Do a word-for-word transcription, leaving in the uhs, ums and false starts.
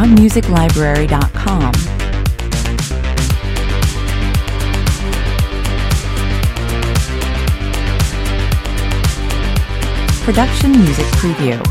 sound music library dot com. Production Music Preview.